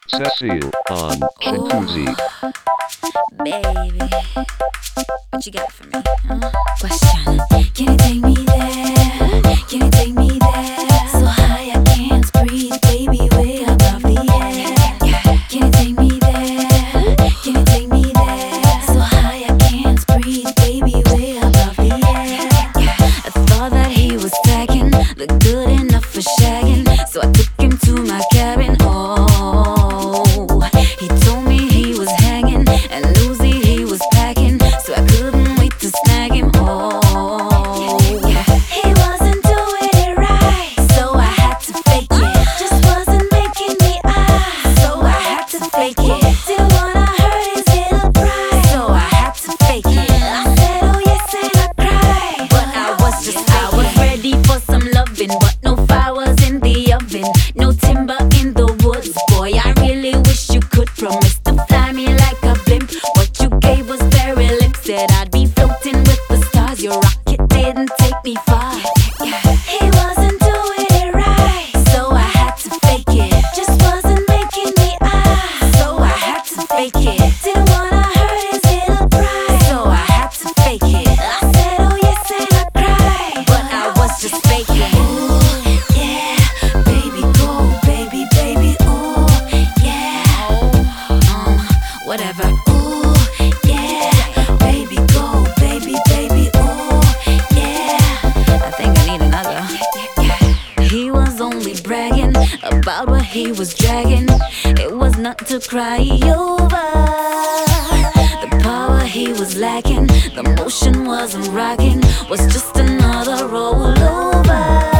Cecile on Jacuzzi. Baby, what you got for me? Huh? Question: can you take me there? Can you take me there? So high I can't breathe, baby, way above the air. Can you take me there? Can you take me there? So high I can't breathe, baby, way above the air. I thought that he was tagging, look good enough for shagging, so I took him to my cabin. Oh, he told me he was hanging and Uzi he was packing, so I couldn't wait to snag him. Oh, he wasn't doing it right, so I had to fake it. Just wasn't making me so I had to fake it. Didn't wanna hurt his little pride, so I had to fake it. I said oh yes and I cried, but I was ready for some loving, but no fire was in the oven, no timber in the woods. Boy, I really wish you could promise to fly me like a blimp. What you gave was very limp, said I'd be floating with the stars. Your rocket didn't take me far. He wasn't doing it right, so I had to fake it. Just wasn't making me so I had to fake it. Didn't wanna hurt his little pride, so I had to fake it. I said oh yes and I cried, but I was just faking. Ooh, yeah, baby, go, baby, baby, ooh, yeah. Whatever. Ooh, yeah, baby, go, baby, baby, ooh, yeah. I think I need another. He was only bragging about what he was dragging. It was not to cry over. The power he was lacking, the motion wasn't rocking, was just another rollover.